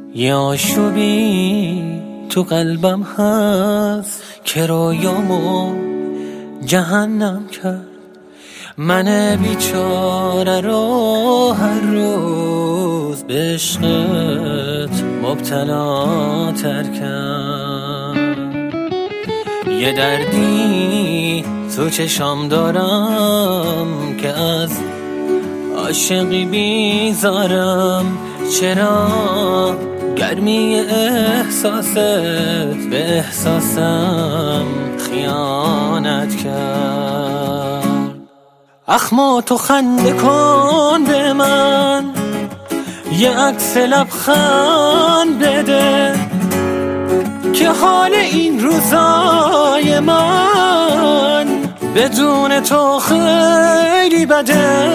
یه آشوبی تو قلبم هست که رویامو جهنم کرد. من بیچاره رو هر روز به عشقت مبتلا تر کرد. یه دردی تو چشام دارم که از عاشقی بیزارم. چرا گرمی احساست به احساسم خیانت کرد؟ اخما تو خنده کن به من، یه عکس لبخند بده که حال این روزای من بدون تو خیلی بده.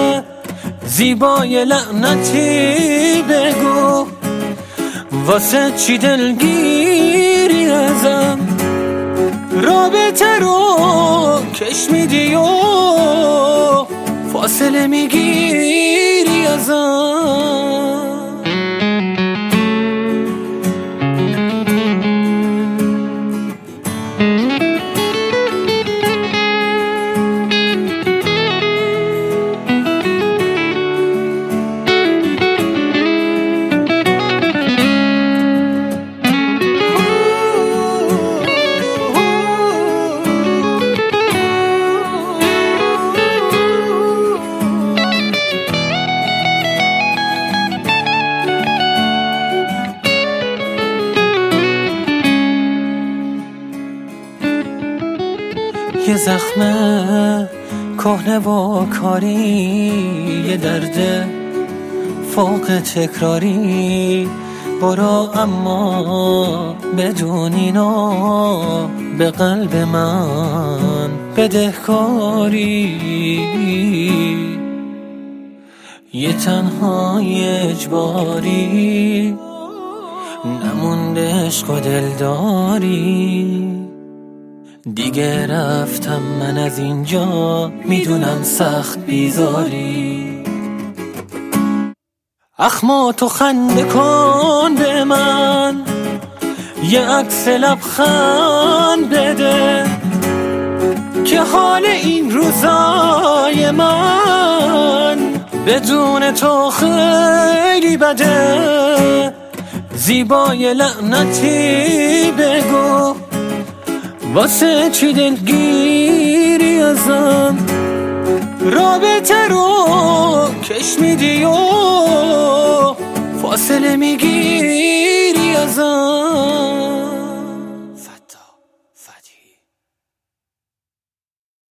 زیبای لعنتی بگو واسه چی دلگیری ازم؟ رابطه رو کش میدی و فاصله میگیری ازم. یه زخم کهنه و کاری، یه درد فوق تکراری. برو اما بدون اینا به قلب من بدهکاری. یه تنهای اجباری نمونده عشق و دلداری. دیگه رفتم من از اینجا، میدونم سخت بیزاری. اخما تو خنده کن به من، یه عکس لبخند بده که حال این روزای من بدون تو خیلی بده. زیبای لعنتی بگو واسه چی دلگیری ازم؟ رابطه رو کش میدی و فاصله میگیری ازم.